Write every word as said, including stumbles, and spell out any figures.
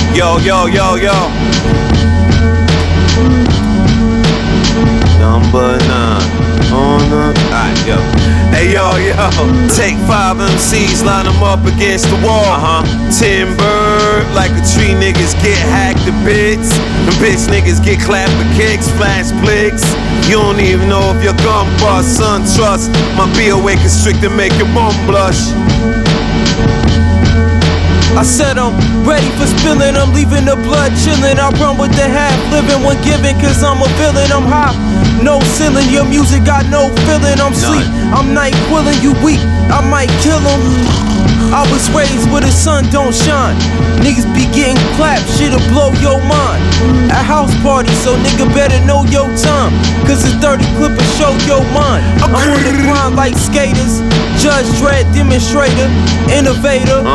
Yo, yo, yo, yo. Number nine. On the. Alright, yo. Hey, yo, yo. Take five M Cs, line them up against the wall. Uh huh. Timber, like a tree, niggas get hacked to bits. And bitch niggas get clapped for kicks, flash flicks. You don't even know if your gun bust, son. Trust my B O A constrictor make your mom blush. I said I'm ready for spilling, I'm leaving the blood chilling. I run with the half living when giving, cause I'm a villain, I'm high. No ceiling, your music got no feeling. I'm sleep, I'm night quilling, you weak, I might kill him. I was raised where the sun don't shine. Niggas be getting clapped, shit'll blow your mind. At house parties, so nigga better know your time, cause it's dirty clip and show your mind. I'm on the grind like skaters, Judge Dredd, demonstrator, innovator.